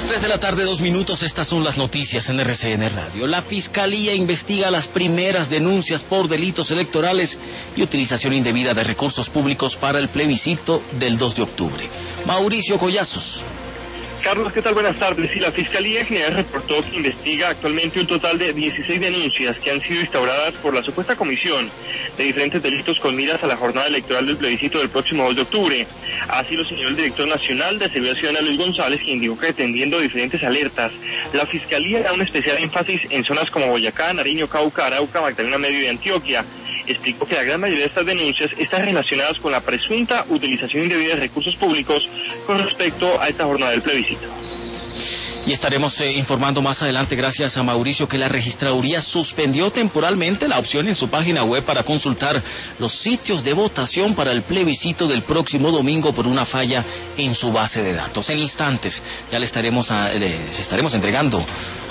3 de la tarde, 2 minutos, estas son las noticias en RCN Radio. La Fiscalía investiga las primeras denuncias por delitos electorales y utilización indebida de recursos públicos para el plebiscito del 2 de octubre. Mauricio Collazos. Carlos, ¿qué tal? Buenas tardes. Sí, la Fiscalía General reportó que investiga actualmente un total de 16 denuncias que han sido instauradas por la supuesta comisión de diferentes delitos con miras a la jornada electoral del plebiscito del próximo 2 de octubre. Así lo señaló el director nacional de Seguridad Ciudadana, Luis González, quien indicó que atendiendo diferentes alertas, la Fiscalía da un especial énfasis en zonas como Boyacá, Nariño, Cauca, Arauca, Magdalena Medio y Antioquia. Explicó que la gran mayoría de estas denuncias están relacionadas con la presunta utilización indebida de recursos públicos con respecto a esta jornada del plebiscito. Y estaremos informando más adelante, gracias a Mauricio, que la Registraduría suspendió temporalmente la opción en su página web para consultar los sitios de votación para el plebiscito del próximo domingo por una falla en su base de datos. En instantes ya le estaremos entregando